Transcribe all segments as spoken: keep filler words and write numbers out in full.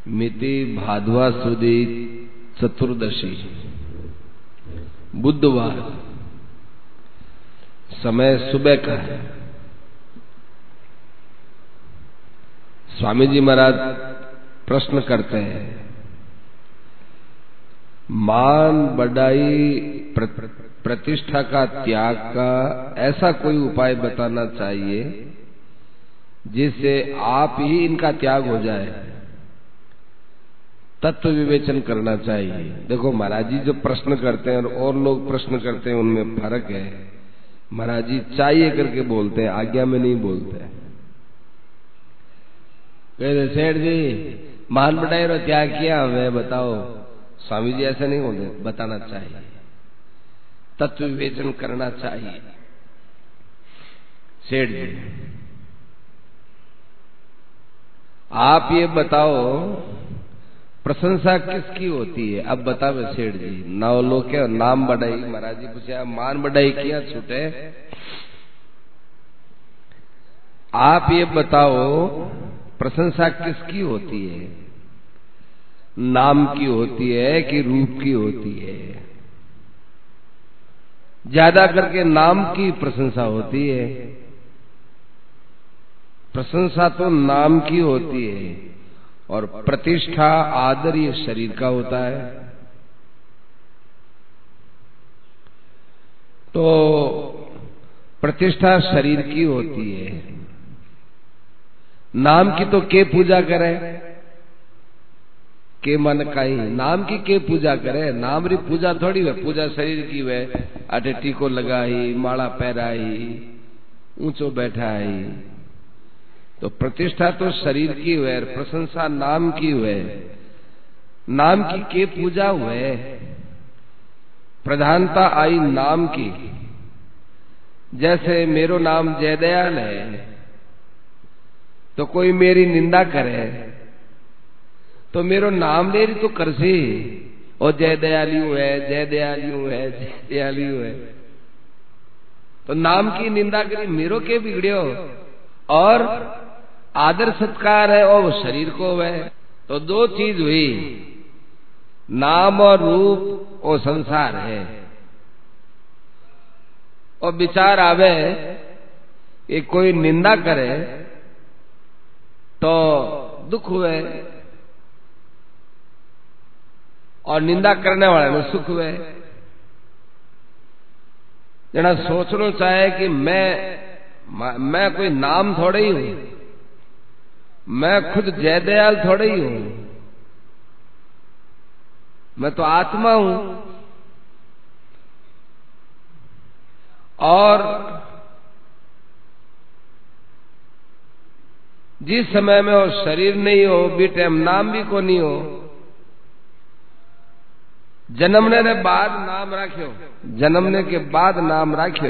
मिति भादवा सुदी चतुर्दशी, बुधवार, समय सुबह का है। स्वामी जी महाराज प्रश्न करते हैं, मान बढ़ाई प्र, प्रतिष्ठा का त्याग का ऐसा कोई उपाय बताना चाहिए जिससे आप ही इनका त्याग हो जाए। तत्व विवेचन करना चाहिए। देखो महाराज जी जो प्रश्न करते हैं और लोग प्रश्न करते हैं उनमें फर्क है। महाराज जी चाहिए करके बोलते हैं, आज्ञा में नहीं बोलते। कहते सेठ जी मान बढ़ाई और त्याग किया हमें बताओ। स्वामी जी ऐसा नहीं होते, बताना चाहिए, तत्व विवेचन करना चाहिए। सेठ जी आप ये बताओ प्रशंसा किसकी होती है? अब बतावे सेठ जी। नौ लोग क्या नाम बढ़ाई, महाराज जी पूछे मान बढ़ाई किया छूटे। आप ये बताओ प्रशंसा किसकी होती है? नाम की होती है कि रूप की होती है? ज्यादा करके नाम की प्रशंसा होती है। प्रशंसा तो नाम की होती है और प्रतिष्ठा आदर ये शरीर का होता है। तो प्रतिष्ठा शरीर की होती है। नाम की तो के पूजा करे, के मन काई नाम की के पूजा करे। नाम री पूजा थोड़ी है, पूजा शरीर की वे। अटे टीको लगाई, माला पहराई, ऊंचो बैठाई। तो प्रतिष्ठा तो शरीर की हुए, प्रशंसा नाम की हुए। नाम की के पूजा हुए, प्रधानता आई नाम की। जैसे मेरो नाम जयदयाल है तो कोई मेरी निंदा करे तो मेरो नाम ले रही तो करसी और जय दयालु है, जय दयालु है, जय दयालु है। तो नाम की निंदा करी, मेरो के बिगड़ियो। और आदर सत्कार है और वो शरीर को है। तो दो चीज हुई, नाम और रूप और संसार है। और विचार आवे कि कोई निंदा करे तो दुख हुए और निंदा करने वाले में सुख हुए। जना सोचना चाहे कि मैं मैं कोई नाम थोड़े ही हूं, मैं खुद जयदयाल थोड़े ही हूं, मैं तो आत्मा हूं। और जिस समय में वो शरीर नहीं हो, भी टाइम नाम भी को नहीं हो। जन्मने के बाद नाम राख्यो, जन्मने के बाद नाम राख्यो।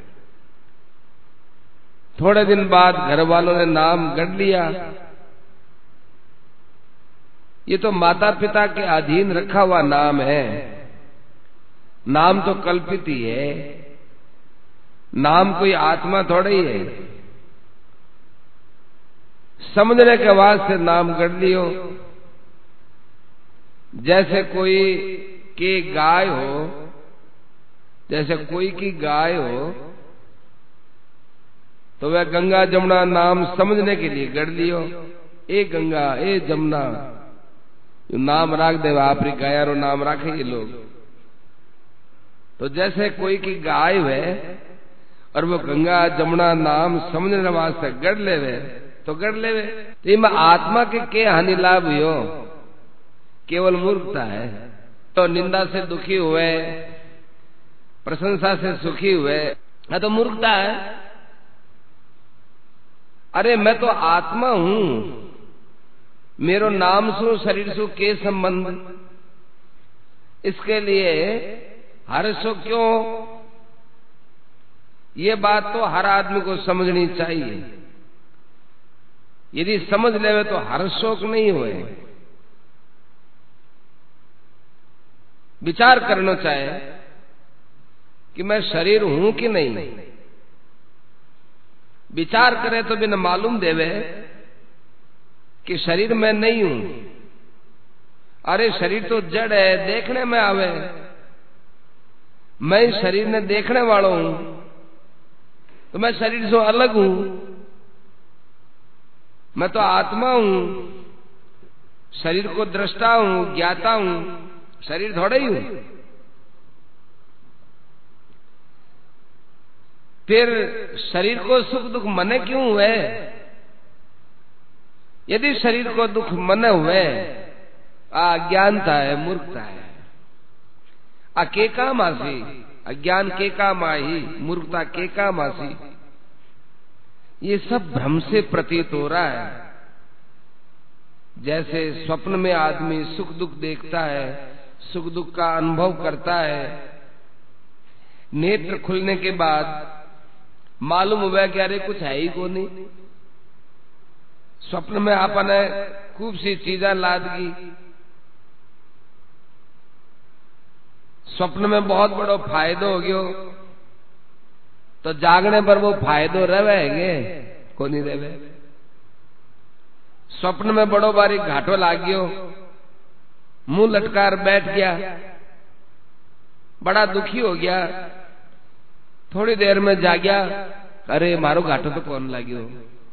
थोड़े दिन बाद घर वालों ने नाम गढ़ लिया। ये तो माता पिता के अधीन रखा हुआ नाम है। नाम तो कल्पित ही है, नाम कोई आत्मा थोड़ी ही है। समझने के वास्ते नाम गढ़ लियो। जैसे कोई की गाय हो, जैसे कोई की गाय हो तो वह गंगा जमुना नाम समझने के लिए गढ़ लियो। ए गंगा ए जमुना नाम राख दे, आपरी गाया रो नाम राखे ये लोग। तो जैसे कोई की गाय है और वो गंगा जमुना नाम समझने वास्ते गढ़ लेवे तो गढ़ लेवे। तो इनमें आत्मा के के हानि लाभ हो, केवल मूर्खता है। तो निंदा से दुखी हुए, प्रशंसा से सुखी हुए, है तो मूर्खता है। अरे मैं तो आत्मा हूं, मेरो नाम सु शरीर सु के संबंध। इसके लिए हर्षो क्यों? ये बात तो हर आदमी को समझनी चाहिए। यदि समझ लेवे तो हर्षोक नहीं हुए। विचार करना चाहे कि मैं शरीर हूं कि नहीं। विचार करे तो बिना मालूम देवे कि शरीर में नहीं हूं। अरे शरीर तो जड़ है, देखने में आवे, मैं शरीर ने देखने वाला हूं, तो मैं शरीर से अलग हूं, मैं तो आत्मा हूं, शरीर को दृष्टा हूं, ज्ञाता हूं, शरीर थोड़ा ही हूं। फिर शरीर को सुख दुख मने क्यों हुए? यदि शरीर को दुख मने हुए, अज्ञानता है, मूर्खता है। अके का मासी, अज्ञान के का माही, मूर्खता के का मासी, ये सब भ्रम से प्रतीत हो रहा है। जैसे स्वप्न में आदमी सुख दुख देखता है, सुख दुख का अनुभव करता है, नेत्र खुलने के बाद मालूम हुआ कि अरे कुछ है ही को नहीं। स्वप्न में आपने खूब सी चीजें लादगी, स्वप्न में बहुत बड़ो फायदो हो गयो, तो जागने पर वो फायदो रहेंगे को नहीं रहे। स्वप्न में बड़ो बारी घाटो लाग गयो, मुंह लटकार बैठ गया, बड़ा दुखी हो गया, थोड़ी देर में जागया, अरे मारो घाटो तो कौन लाग्यो।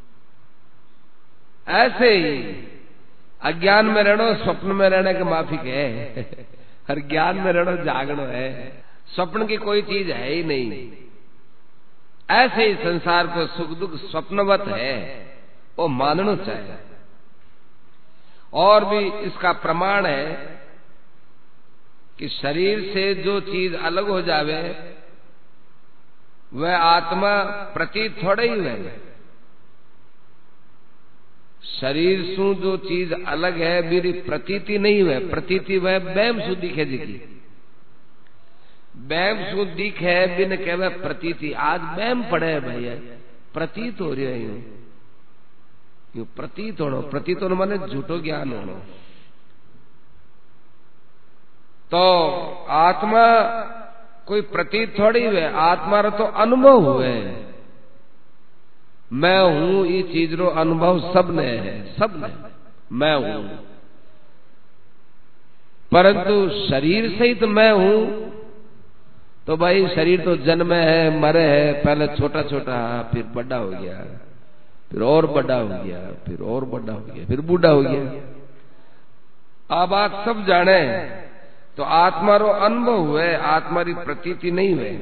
ऐसे ही अज्ञान में रहना, स्वप्न में रहने के माफिक है, हर ज्ञान में रहना जागनो है। स्वप्न की कोई चीज है ही नहीं। ऐसे ही संसार को सुख दुख स्वप्नवत है, वो मानना चाहिए। और भी इसका प्रमाण है कि शरीर से जो चीज अलग हो जावे वह आत्मा प्रतीत थोड़े ही है। शरीर सु जो चीज अलग है मेरी प्रतीति नहीं है, प्रतीति वह बैम सु दिखे दिखी, बैम सु दिखे बिन कहवे प्रतीति। आज बैम पड़े है भैया, प्रतीत हो रही है, यूं यूं प्रतीत होना, प्रतीत होना माने झूठो ज्ञान होना। तो आत्मा कोई प्रतीत थोड़ी है, आत्मा रो तो अनुभव हुए। मैं हूं ये चीज रो अनुभव सबने है, सबने मैं हूं, परंतु शरीर सहित मैं हूं तो भाई शरीर तो जन्म है, मरे है, पहले छोटा छोटा, फिर बड़ा हो गया, फिर और बड़ा हो गया, फिर और बड़ा हो गया, फिर बूढ़ा हो गया। अब आप सब जाने तो आत्मा रो अनुभव हुए, आत्मा री प्रतीति नहीं हुए।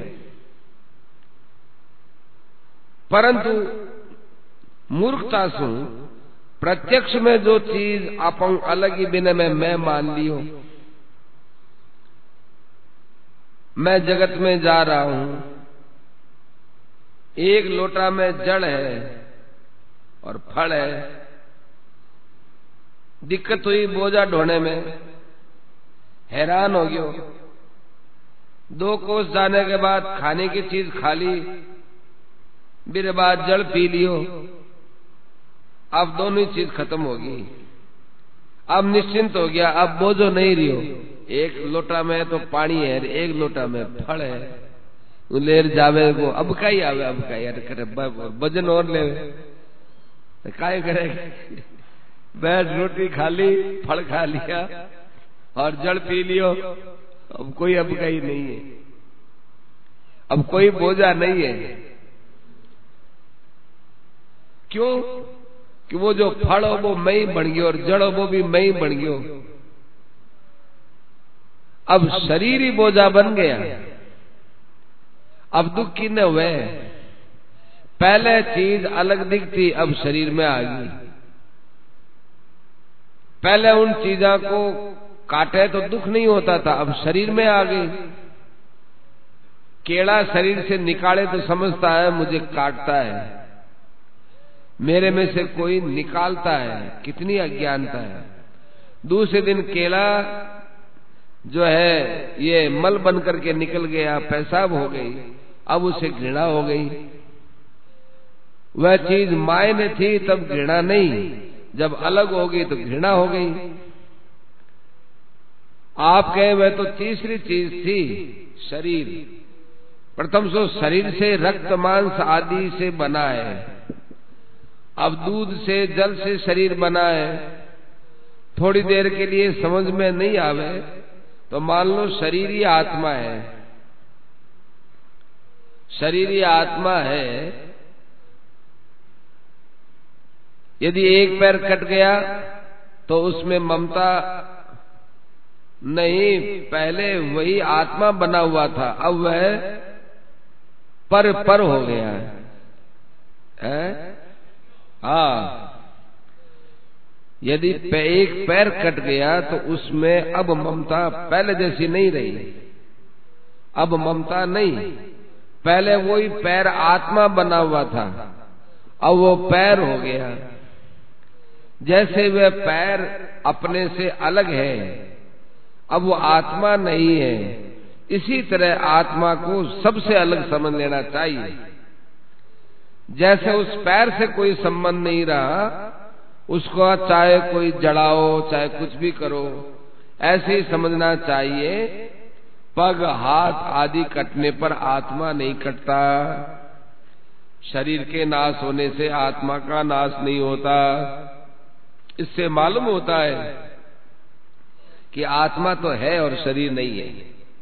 परंतु मूर्खता सु प्रत्यक्ष में जो चीज अपन अलग ही बिना में मैं मान लियो, मैं जगत में जा रहा हूं, एक लोटा में जड़ है और फल है, दिक्कत हुई बोझा ढोने में, हैरान हो गयो, दो कोस जाने के बाद खाने की चीज खा ली, फिर बाद जल पी लियो, अब दोनों चीज खत्म होगी, अब निश्चिंत हो गया, अब बोझो नहीं रियो। एक लोटा में तो पानी है, एक लोटा में फल है, लेर जावे को अब का ही आवे, अब का यार करे वजन और ले काय करे, बैठ रोटी खा ली, फल खा लिया और जल पी लियो, अब कोई अब का ही नहीं है, अब कोई बोझा नहीं है। क्यों? कि वो जो फल हो वो मैं ही बन गयो और जड़ हो वो भी मैं ही बन गयो। अब शरीर ही बोझा बन गया। अब दुख की न हुए, पहले चीज अलग दिखती, अब शरीर में आ गई। पहले उन चीजों को काटे तो दुख नहीं होता था, अब शरीर में आ गई। केड़ा शरीर से निकाले तो समझता है मुझे काटता है, मेरे में से कोई निकालता है, कितनी अज्ञानता है। दूसरे दिन केला जो है ये मल बन करके निकल गया, पेशाब हो गई, अब उसे घृणा हो गई। वह चीज मायने थी तब घृणा नहीं, जब अलग हो गई तो घृणा हो गई। आप कहे वह तो तीसरी चीज थी शरीर। प्रथम सो शरीर से रक्त मांस आदि से बना है, अब दूध से जल से शरीर बना है, थोड़ी देर के लिए समझ में नहीं आवे तो मान लो शरीर ही आत्मा है, शरीर ही आत्मा है। यदि एक पैर कट गया तो उसमें ममता नहीं, पहले वही आत्मा बना हुआ था, अब वह पर पर हो गया है। हाँ, यदि एक पैर कट गया तो उसमें अब ममता पहले जैसी नहीं रही, अब ममता नहीं। पहले वही पैर आत्मा बना हुआ था, अब वो पैर हो गया। जैसे वह पैर अपने से अलग है, अब वो आत्मा नहीं है, इसी तरह आत्मा को सबसे अलग समझ लेना चाहिए। जैसे उस पैर से कोई संबंध नहीं रहा, उसको चाहे कोई जड़ाओ चाहे कुछ भी करो, ऐसे ही समझना चाहिए। पग हाथ आदि कटने पर आत्मा नहीं कटता, शरीर के नाश होने से आत्मा का नाश नहीं होता। इससे मालूम होता है कि आत्मा तो है और शरीर नहीं है।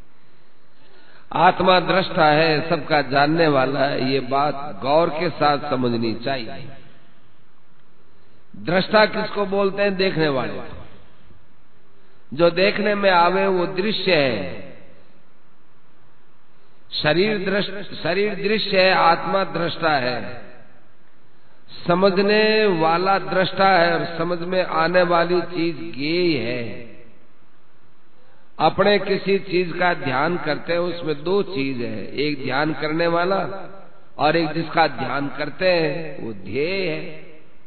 आत्मा दृष्टा है, सबका जानने वाला है, ये बात गौर के साथ समझनी चाहिए। दृष्टा किसको बोलते हैं? देखने वाले। जो देखने में आवे वो दृश्य है। शरीर दृष्ट शरीर दृश्य है, आत्मा दृष्टा है। समझने वाला दृष्टा है और समझ में आने वाली चीज ज्ञेय है। अपने किसी चीज का ध्यान करते हैं, उसमें दो चीज है, एक ध्यान करने वाला और एक जिसका ध्यान करते हैं वो ध्येय है।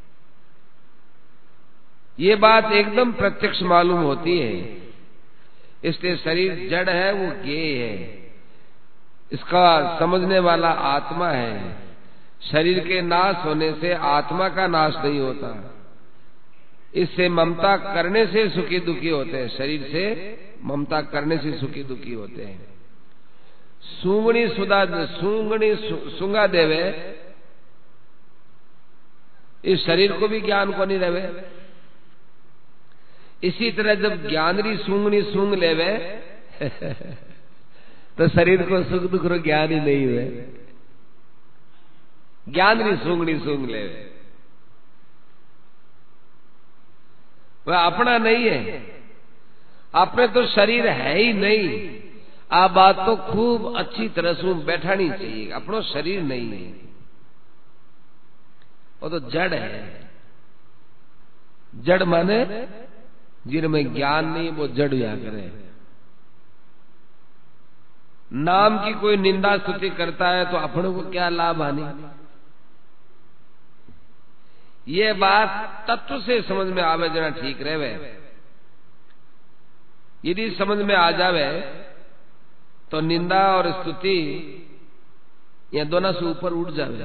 ये बात एकदम प्रत्यक्ष मालूम होती है। इसलिए शरीर जड़ है, वो ज्ञेय है, इसका समझने वाला आत्मा है। शरीर के नाश होने से आत्मा का नाश नहीं होता। इससे ममता करने से सुखी दुखी होते हैं, शरीर से ममता करने से सुखी दुखी होते हैं। सूंगणी सुधा सूंगणी सुंगा देवे, इस शरीर को भी ज्ञान को नहीं रहे। इसी तरह जब ज्ञानरी सूंगनी सूंग लेवे तो शरीर को सुख दुख रो ज्ञान ही नहीं हुए। ज्ञानरी सूंगनी सूंग लेवे, वह अपना नहीं है, अपने तो शरीर है ही नहीं। आ बात तो खूब अच्छी तरह से बैठानी चाहिए, अपनो शरीर नहीं है, वो तो जड़ है। जड़ माने जिनमें ज्ञान नहीं, वो जड़ या करे। नाम की कोई निंदा स्तुति करता है तो अपनों को क्या लाभ हानि। ये बात तत्व से समझ में आवे जना ठीक रहे। यदि समझ में आ जावे तो निंदा और स्तुति ये दोनों से ऊपर उठ जावे।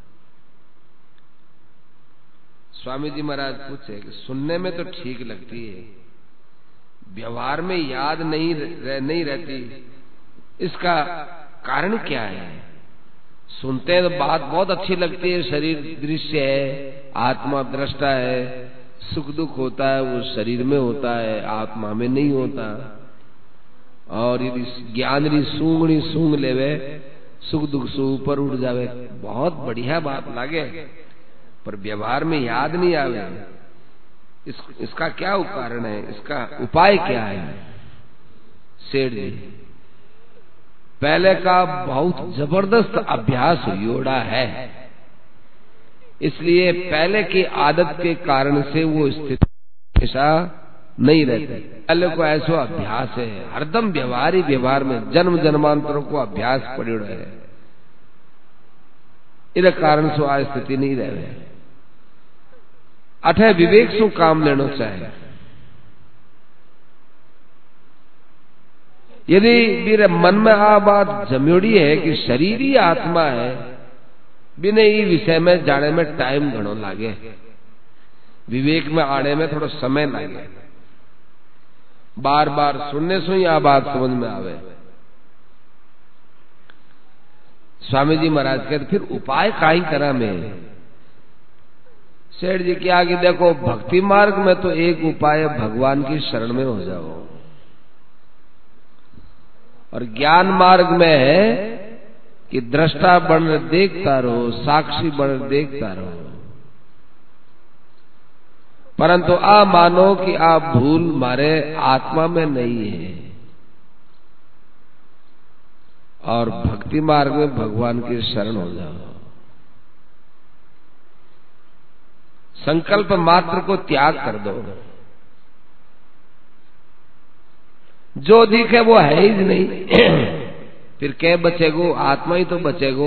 स्वामी जी महाराज पूछे कि सुनने में तो ठीक लगती है, व्यवहार में याद नहीं रह, नहीं रहती, इसका कारण क्या है? सुनते हैं तो बात बहुत अच्छी लगती है, शरीर दृश्य है, आत्मा दृष्टा है, सुख दुख होता है वो शरीर में होता है, आत्मा में नहीं होता। और यदि ज्ञानरी सूंगनी सूंग लेवे, सुख दुख से ऊपर उठ जावे, बहुत बढ़िया बात लागे, पर व्यवहार में याद नहीं आवे। इस, इसका क्या कारण है? इसका उपाय क्या है? सेठ जी, पहले का बहुत जबरदस्त अभ्यास योड़ा है, इसलिए पहले की आदत के कारण से वो स्थिति ऐसा नहीं रहती। पहले को ऐसा अभ्यास है, हरदम व्यवहार ही व्यवहार में जन्म जन्मांतरों को अभ्यास पड़े है, इस कारण से आ स्थिति नहीं रहे। अठे विवेक सु काम लेना चाहिए। यदि मेरे मन में आ बात जम्योड़ी है कि शरीर ही आत्मा है, बिना ये विषय में जाने में टाइम घणो लागे, विवेक में आने में थोड़ा समय लगे, बार बार सुनने से ही आ बात समझ में आवे। स्वामी जी महाराज कहते फिर उपाय काई करा में? सेठ जी क्या कि देखो भक्ति मार्ग में तो एक उपाय है, भगवान की शरण में हो जाओ, और ज्ञान मार्ग में है कि दृष्टा बन देखता रहो, साक्षी बन देखता रहो, परंतु आ मानो कि आप भूल मारे आत्मा में नहीं है। और भक्ति मार्ग में भगवान की शरण हो जाओ, संकल्प मात्र को त्याग कर दो, जो दिखे वो है ही नहीं, फिर क्या बचेगो, आत्मा ही तो बचेगो।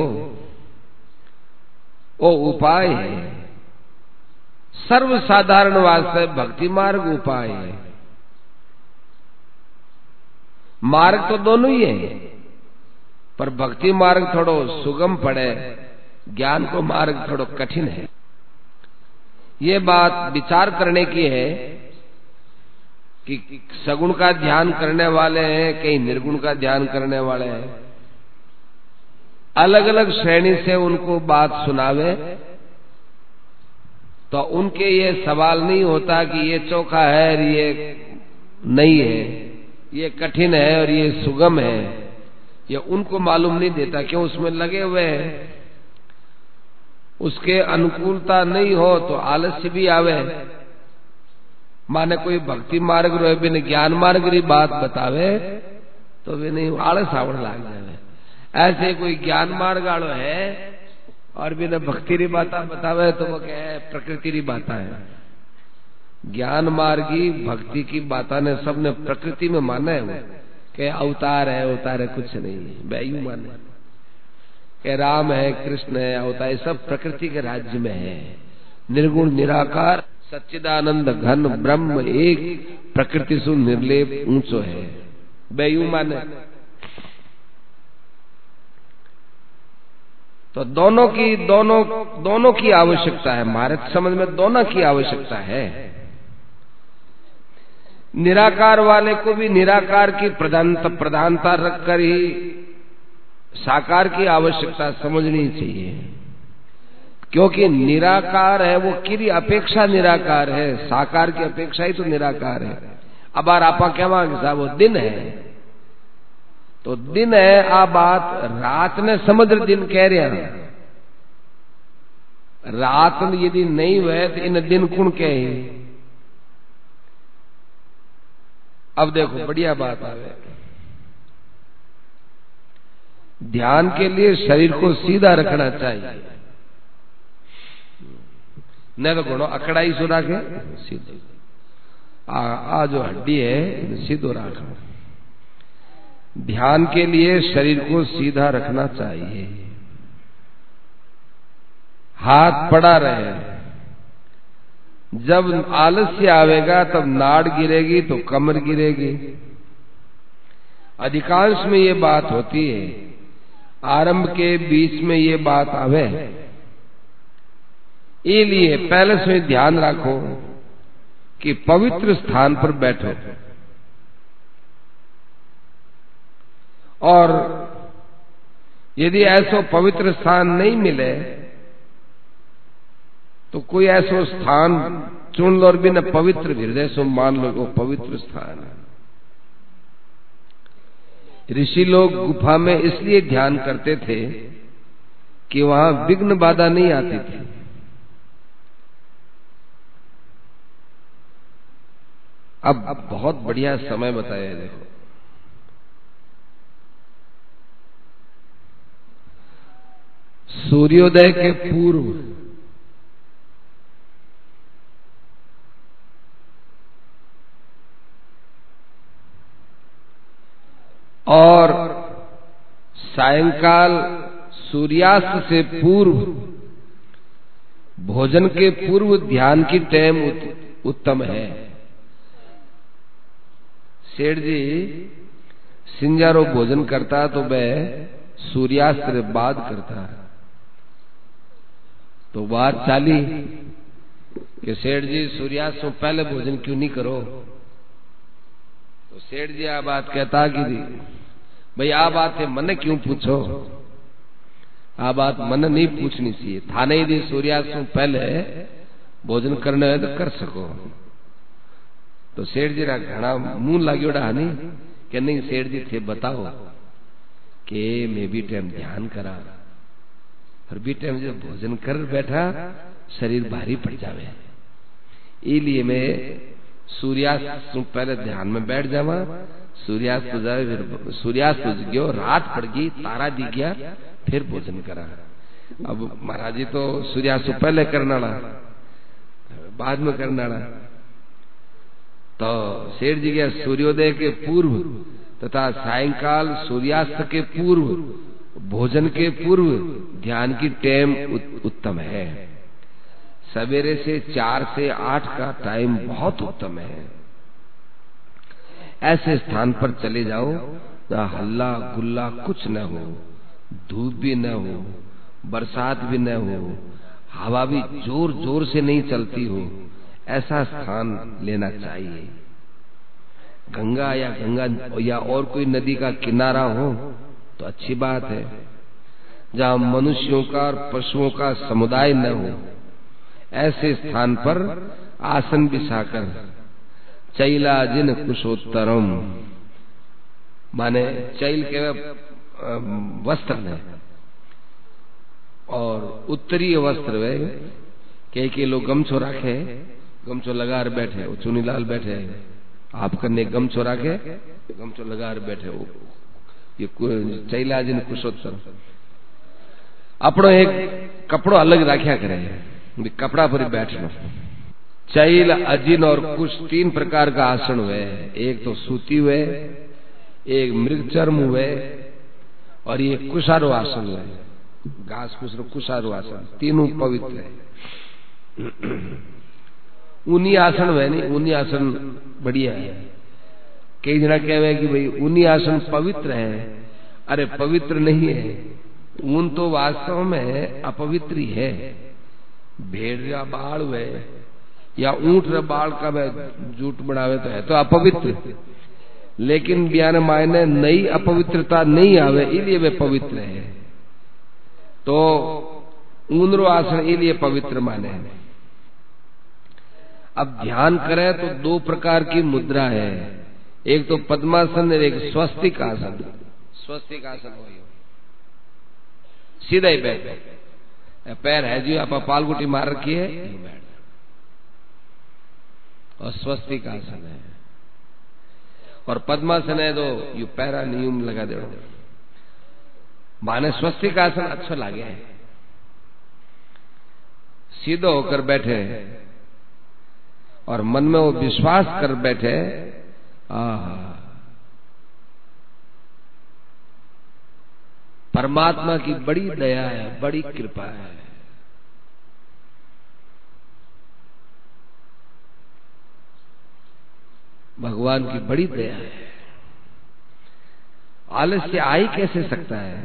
वो उपाय है, सर्वसाधारण वास्ते भक्ति मार्ग उपाय है। मार्ग तो दोनों ही है, पर भक्ति मार्ग थोड़ो सुगम पड़े, ज्ञान को मार्ग थोड़ो कठिन है। ये बात विचार करने की है कि सगुण का ध्यान करने वाले हैं, कई निर्गुण का ध्यान करने वाले हैं, अलग अलग श्रेणी से उनको बात सुनावे तो उनके ये सवाल नहीं होता कि ये चोखा है और ये नहीं है, ये कठिन है और ये सुगम है, ये उनको मालूम नहीं देता। क्यों? उसमें लगे हुए हैं, उसके अनुकूलता नहीं हो तो आलस्य भी आवे। माने कोई भक्ति मार्ग रो बिन ज्ञान मार्ग री बात बतावे तो वे नहीं आलस आवड़ लाग जावे। ऐसे कोई ज्ञान मार्ग आलो है और बिना भक्ति री बाता बतावे तो वो कहे प्रकृति री बाता है। ज्ञान मार्गी भक्ति की बाता ने सबने प्रकृति में माना है, वो के अवतार है, अवतार है कुछ नहीं है, बैयू माने के राम है, कृष्ण है, अवतार सब प्रकृति के राज्य में है। निर्गुण निराकार सच्चिदानंद घन ब्रह्म एक प्रकृति सु निर्लेप ऊंचो है, बैयू माने। तो दोनों की दोनों दोनों की आवश्यकता है, हमारे समझ में दोनों की आवश्यकता है। निराकार वाले को भी निराकार की प्रधानता प्रधानता रखकर ही साकार की आवश्यकता समझनी चाहिए, क्योंकि निराकार है वो किरी अपेक्षा निराकार है, साकार की अपेक्षा ही तो निराकार है। अब आपा कहवा साहब वो दिन है तो दिन है, आ बात रात ने समझ दिन कह रहे हैं। रात यदि नहीं हुए तो इन दिन कुण कहे। अब देखो बढ़िया बात आवे, ध्यान के लिए शरीर को सीधा रखना चाहिए, नहीं तो घणो अकड़ाई सो रखे सीधो। आ, आ जो हड्डी है सीधो रखो। ध्यान के लिए शरीर को सीधा रखना चाहिए, हाथ पड़ा रहे। जब आलस्य आवेगा तब नाड़ गिरेगी तो कमर गिरेगी। अधिकांश में ये बात होती है, आरंभ के बीच में ये बात आवे। इसलिए पहले से ध्यान रखो कि पवित्र स्थान पर बैठो, और यदि ऐसा पवित्र स्थान नहीं मिले तो कोई ऐसा स्थान चुन लो और बिना पवित्र हृदय से मान लो वो पवित्र स्थान है। ऋषि लोग गुफा में इसलिए ध्यान करते थे कि वहां विघ्न बाधा नहीं आती थी। अब अब बहुत बढ़िया समय बताया, देखो सूर्योदय के पूर्व और सायंकाल सूर्यास्त से पूर्व भोजन के पूर्व ध्यान की टाइम उत्तम है। सेठ जी सिंजारो भोजन करता तो वह सूर्यास्त के बाद करता, तो बात चाली कि सेठ जी सूर्यास्त से पहले भोजन क्यों नहीं करो। तो सेठ जी आ बात कहता कि भाई आ बात है मन क्यों पूछो, आ बात मन नहीं पूछनी चाहिए। थाने यदि सूर्यास्त से पहले भोजन करने है तो कर सको। तो सेठ जी रा घना मुंह लाग्योड़ा हनी कि नहीं सेठ जी थे बताओ कि मैं भी टाइम ध्यान करा और भी टाइम जब भोजन कर बैठा शरीर भारी पड़ जावे, इसलिए मैं सूर्यास्त पहले ध्यान में बैठ जावा, सूर्यास्त हो जाए, फिर सूर्यास्त हो गयो, रात पड़ गई, तारा दिख गया, फिर भोजन करा। अब महाराज जी तो सूर्यास्त पहले करना बाद में करना। तो सेठ जी के सूर्योदय के पूर्व तथा सायंकाल सूर्यास्त के पूर्व भोजन के पूर्व ध्यान की टाइम उत्तम है। सवेरे से चार से आठ का टाइम बहुत उत्तम है। ऐसे स्थान पर चले जाओ जहाँ हल्ला गुल्ला कुछ न हो, धूप भी न हो, बरसात भी न हो, हवा भी जोर जोर से नहीं चलती हो, ऐसा स्थान लेना चाहिए। गंगा या गंगा या और कोई नदी का किनारा हो तो अच्छी बात है, जहाँ मनुष्यों का और पशुओं का समुदाय न हो, ऐसे स्थान पर आसन बिछाकर चैला जिन कुशोत्तरम, माने चैल के वस्त्र में और उत्तरीय वस्त्र वे कई कई लोग गमछो राखे, गमछो लगा बैठे, चुनीलाल बैठे, आप कन्ने गमछो राखे, गमछो लगा बैठे, ये चैला जिन कुशोत्तर। अपनो एक कपड़ो अलग राख्या करे, कपड़ा पर बैठना। चैल अजिन और कुश तीन प्रकार का आसन हुए, एक तो सूती हुए, एक मृग चर्म हुए और ये कुशारो आसन हुए, घास कुश कुशारो आसन, तीनों पवित्र है। ऊनी आसन हुए नहीं, ऊनी आसन बढ़िया है। कई जना कहवे कि भाई ऊनी आसन पवित्र है, अरे पवित्र नहीं है, ऊन तो वास्तव में अपवित्र ही है। भेड़ या बाल हुए या ऊंट रे बाल का जूट बनावे तो है तो अपवित्र, लेकिन ब्यान मायने नई अपवित्रता नहीं आवे, इसलिए वे पवित्र है। तो ऊनरो आसन इसलिए पवित्र माने। अब ध्यान करें तो दो प्रकार की मुद्रा है, एक तो पद्मासन और एक स्वस्तिक आसन। स्वस्तिक आसन हो सीधा ही बैठ, पैर है जी आप पालगुटी मार रखी है बैठ, और स्वस्तिक आसन है। और पद्मासन है तो यू पैरा नियम लगा दे, माने स्वस्तिक आसन अच्छा लगे, सीधो होकर बैठे और मन में वो विश्वास कर बैठे, आहा परमात्मा की बड़ी दया है, बड़ी कृपा है। भगवान की बड़ी दया है। आलस्य आ ही कैसे सकता है,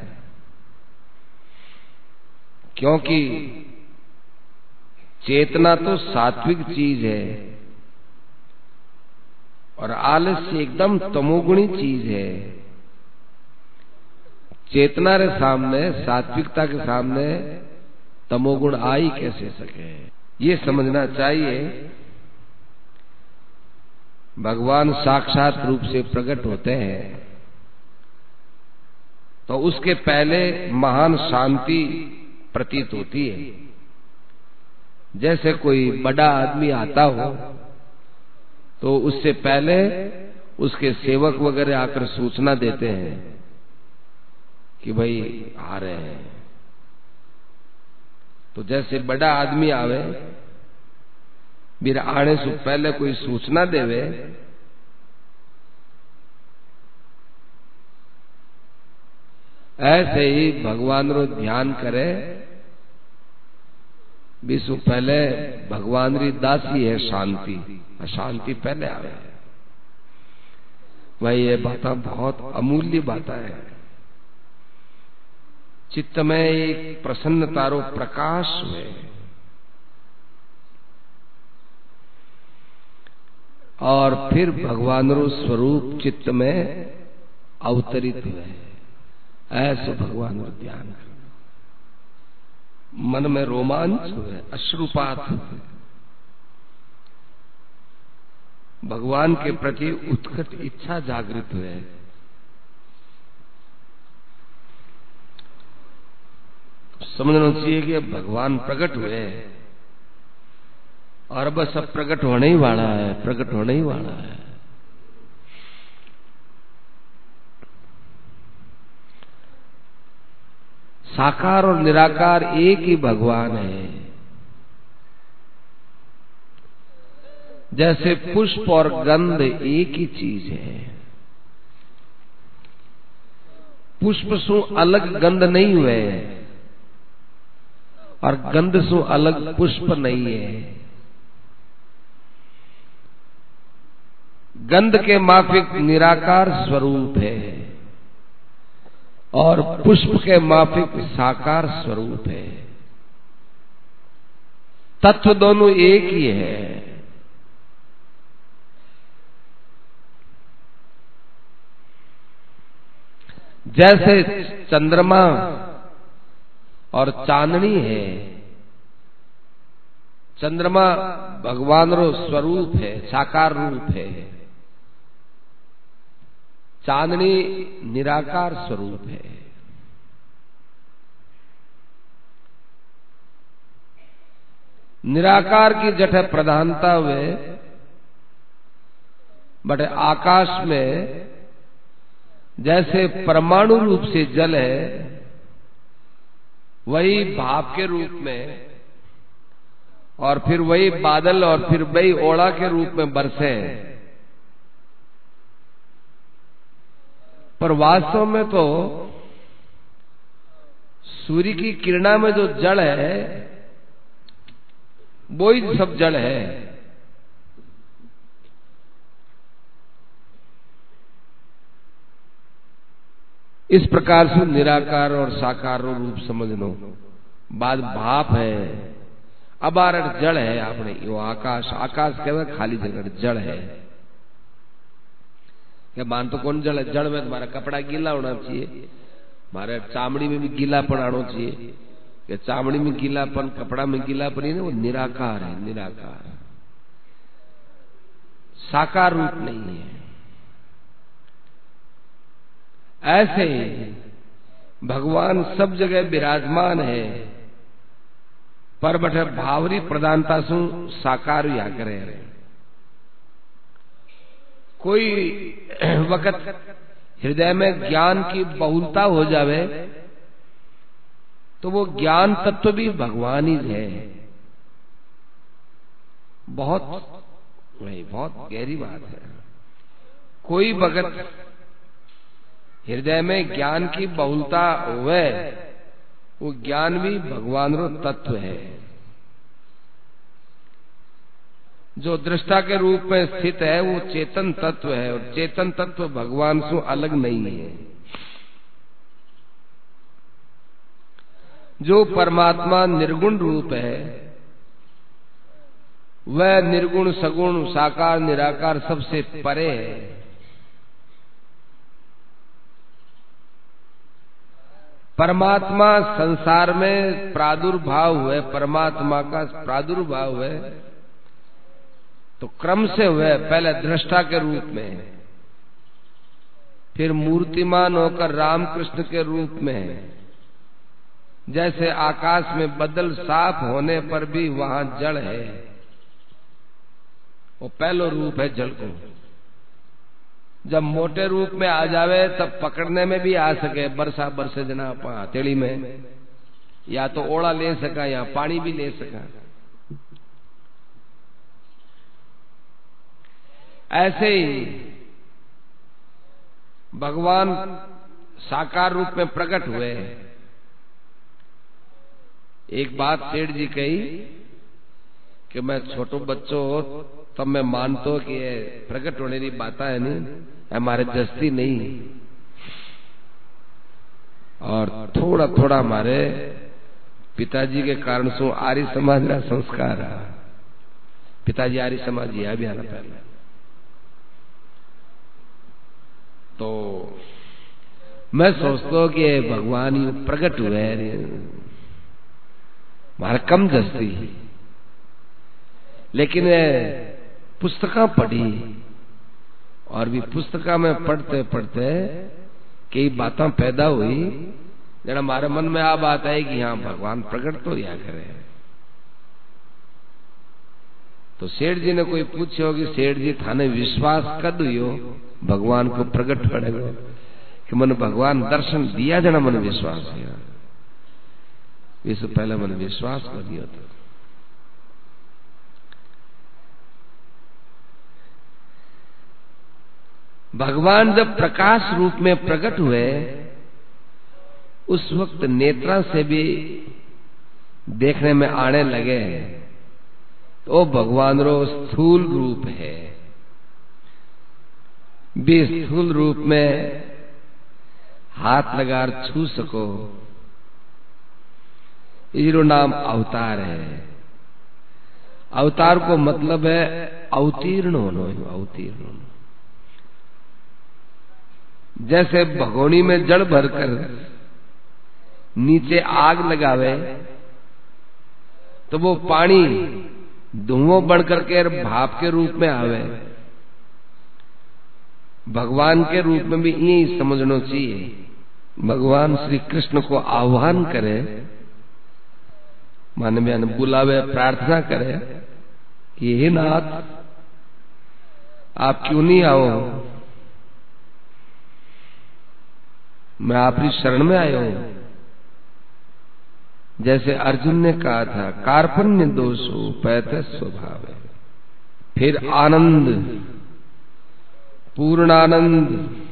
क्योंकि चेतना तो सात्विक चीज है और आलस्य एकदम तमोगुणी चीज है। चेतना के सामने, सात्विकता के सामने तमोगुण आ ही कैसे सके, ये समझना चाहिए। भगवान साक्षात रूप से प्रकट होते हैं तो उसके पहले महान शांति प्रतीत होती है। जैसे कोई बड़ा आदमी आता हो तो उससे पहले उसके सेवक वगैरह आकर सूचना देते हैं कि भाई आ रहे हैं। तो जैसे बड़ा आदमी आवे, मेरे आने से पहले कोई सूचना देवे, ऐसे ही भगवान रो ध्यान करे, विश्व पहले भगवान री दासी है शांति, अशांति पहले आवे। भाई ये बातें बहुत अमूल्य बातें है। चित्त में एक प्रसन्नतारो प्रकाश हुए और फिर भगवान रो स्वरूप चित्त में अवतरित हुए। ऐसे भगवान रो ध्यान करना, मन में रोमांच हुए, अश्रुपात हुए। भगवान के प्रति उत्कट इच्छा जागृत हुए। समझना चाहिए कि भगवान प्रकट हुए और बस अब प्रकट होने ही वाला है, प्रकट होने ही वाला है। साकार और निराकार एक ही भगवान है। जैसे पुष्प और गंध एक ही चीज है। पुष्प सु अलग गंध नहीं हुए और गंध सु अलग पुष्प नहीं है। गंध के माफिक निराकार स्वरूप है और पुष्प के माफिक साकार स्वरूप है। तत्व दोनों एक ही है। जैसे चंद्रमा और चांदनी है। चंद्रमा भगवान रो स्वरूप है, साकार रूप है। चांदनी निराकार स्वरूप है। निराकार की जठ प्रधानता हुए, बट आकाश में जैसे परमाणु रूप से जल है, वही भाप के रूप में और फिर वही बादल और फिर वही ओला के रूप में बरसे। पर वास्तव में तो सूर्य की किरणा में जो जल है वो ही सब जल है। इस प्रकार से निराकार और साकार रूप समझ लो। बाद भाप है, अबारट जड़ है। आपने यो आकाश, आकाश कहवे खाली जगह जड़ है। क्या मान तो कौन जड़ है? जड़ में तुम्हारा कपड़ा गीला होना चाहिए, हमारे चामड़ी में भी गीलापन आना चाहिए। कि चामड़ी में गीलापन, कपड़ा में गीलापन ही ना, वो निराकार है। निराकार साकार रूप नहीं है। ऐसे भगवान सब जगह विराजमान है, पर बट भावरी प्रधानता सु साकार या करे। कोई वक्त हृदय में ज्ञान की बहुलता हो जावे तो वो ज्ञान तत्व भी भगवान ही है। बहुत वही बहुत गहरी बात है। कोई वक्त हृदय में ज्ञान की बहुलता हुए, वो ज्ञान भी भगवान रो तत्व है। जो दृष्टा के रूप में स्थित है वो चेतन तत्व है, और चेतन तत्व भगवान से अलग नहीं है। जो परमात्मा निर्गुण रूप है, वह निर्गुण सगुण साकार निराकार सबसे परे है। परमात्मा संसार में प्रादुर्भाव हुए, परमात्मा का प्रादुर्भाव हुए तो क्रम से हुए। पहले दृष्टा के रूप में, फिर मूर्तिमान होकर रामकृष्ण के रूप में। जैसे आकाश में बदल साफ होने पर भी वहां जड़ है, वो पहलो रूप है जल को। जब मोटे रूप में आ जावे तब पकड़ने में भी आ सके। बरसा बरसे जना हथेली में या तो ओड़ा ले सका या पानी भी ले सका। ऐसे ही भगवान साकार रूप में प्रकट हुए। एक बात सेठ जी कही कि मैं छोटो बच्चों हो तब मैं मानतो कि ये प्रकट होने की बात है नहीं, हमारे जस्ती नहीं। और थोड़ा थोड़ा हमारे पिताजी के कारण सो आर्य समाज का संस्कार है। पिताजी आर्य समाज यह भी आना पहले तो मैं सोचता हूं कि भगवान यू प्रकट हुए हमारा कम जस्ती। लेकिन पुस्तका पढ़ी और भी पुस्तका में पढ़ते पढ़ते कई बातें पैदा हुई जरा हमारे मन में आ बात आई कि हाँ भगवान प्रकट तो या करे। तो सेठ जी ने कोई पूछे होगी, सेठ जी थाने विश्वास कद हुई भगवान को प्रकट पड़ेगा कि मन भगवान दर्शन दिया जना मन विश्वास है। इससे पहले मन विश्वास कर दिया था। भगवान जब प्रकाश रूप में प्रकट हुए उस वक्त नेत्रा से भी देखने में आने लगे तो भगवान रो स्थूल रूप है। भी स्थूल रूप में हाथ लगार छू सको, इरो नाम अवतार है। अवतार को मतलब है अवतीर्ण होना, अवतीर्ण होना। जैसे भगोनी में जल भरकर नीचे आग लगावे तो वो पानी धुआं बढ़ करके भाप के रूप में आवे, भगवान के रूप में भी यही समझना चाहिए। भगवान श्री कृष्ण को आह्वान करे, माने बयान बुलावे, प्रार्थना करे कि हे नाथ आप क्यों नहीं आओ, मैं आपकी शरण में आया हूं। जैसे अर्जुन ने कहा था कार्पण्य दोषो पैत स्वभाव। फिर आनंद, पूर्णानंद,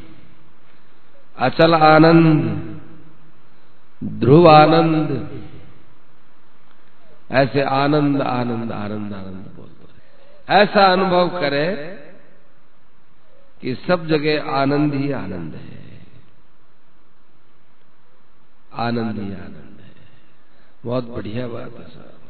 अचल आनंद, ध्रुव आनंद, ऐसे आनंद आनंद आनंद आनंद बोलते। ऐसा अनुभव करे कि सब जगह आनंद ही आनंद है, आनंद ही आनंद है। बहुत बढ़िया बात है साहब।